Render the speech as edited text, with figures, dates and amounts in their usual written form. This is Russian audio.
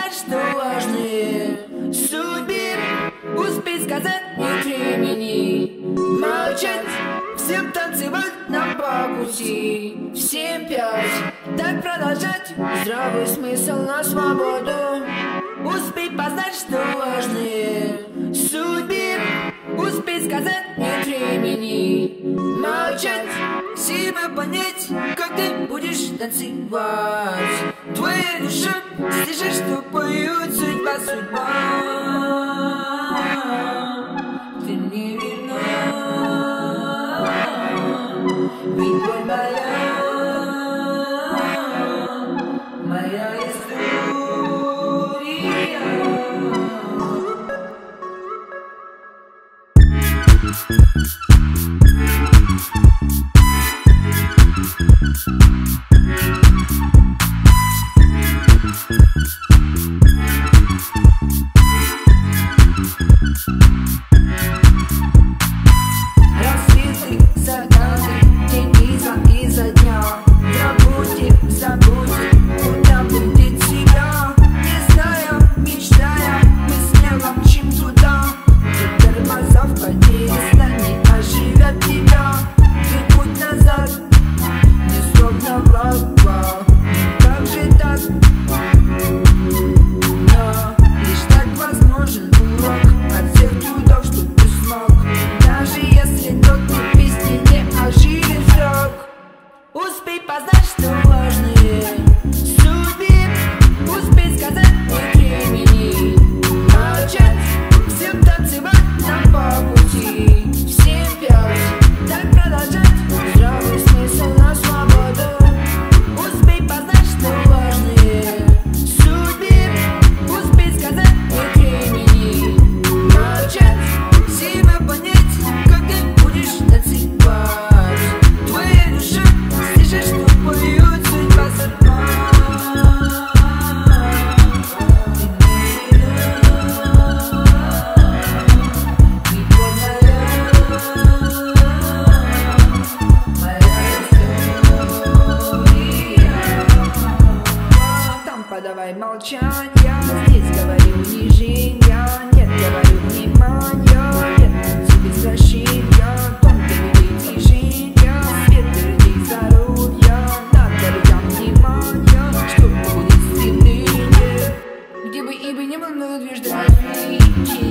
познать, что важнее судьбе. Успеть сказать нет времени, молчать, всем танцевать нам по пути. В 7-5 так продолжать, здравый смысл на свободу. Успеть познать, что важнее судьбе. Успеть сказать нет времени, молчать, себя понять, как ты будешь танцевать. Твоя душа слышишь, что поют судьба, судьба. Ты не верна, ведь боль моя история. Рассветы, закаты, день изо дня. Забудьте, куда будет себя. Не зная, мечтая, мы смело мчим туда. Где тормоза в потере знания оживят тебя. Ведь путь назад не срок на влага. Как же так? Но лишь так возможен урок от всех трудов, что ты смог. Даже если ноты песни не оживит срок. Успей познать, что важнее судьбе. Успей сказать нет времени, молчать, всем танцевать нам по пути. В 7-5 так продолжать, здравый смысл на свободу. Успей познать, что важнее судьбе. Успей сказать нет времени, молчать, себя понять, как ты будешь танцевать. Твоя душа слышишь, что поют судьба, судьба. Там подавай молчание, здесь говорю унижения. Нет, говорю внимания, нет тебе возвращения. Тонкие людей движения, свет людей здоровья. Надо людям внимания, что будет стремление. Где бы и бы не был, но движется развитие.